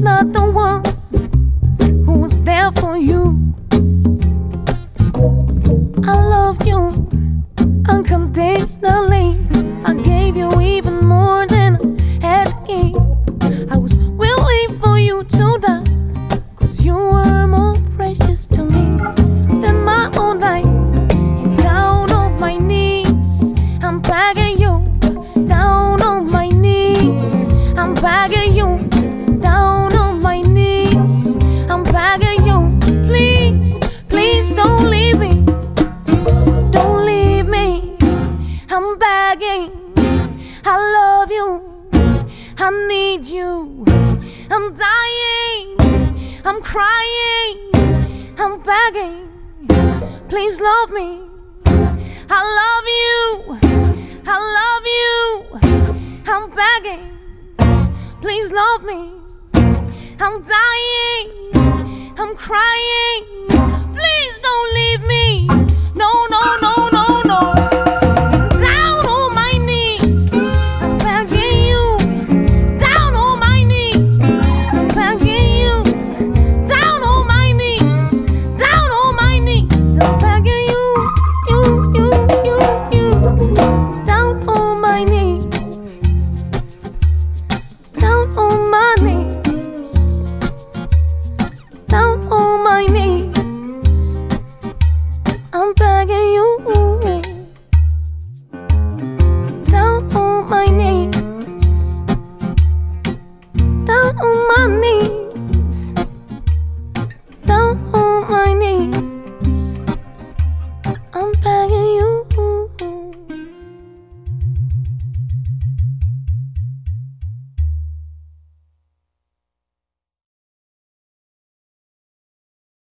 was not the one who was there for you. I loved you unconditionally. I gave you even more than I had to give. I was willing for you to die, 'cause you were more precious to me than my own life. And down on my knees, I'm begging you. Down on my knees, I'm begging you. Down on my knees, I'm begging you. Please, please don't leave me. Don't leave me. I'm begging. I love you. I need you. I'm dying. I'm crying. I'm begging. Please love me. I love you. I love you. I'm begging. Please love me. I'm dying. I'm crying. Please don't leave me. No, no, no, no, no. Down on my knees, I'm begging you. Down on my knees, I'm begging you. Down on my knees, down on my knees, I'm begging you. You. Down on my knees. Down on my knees. Down on my knees, I'm begging you. Down on my knees. Down on my knees.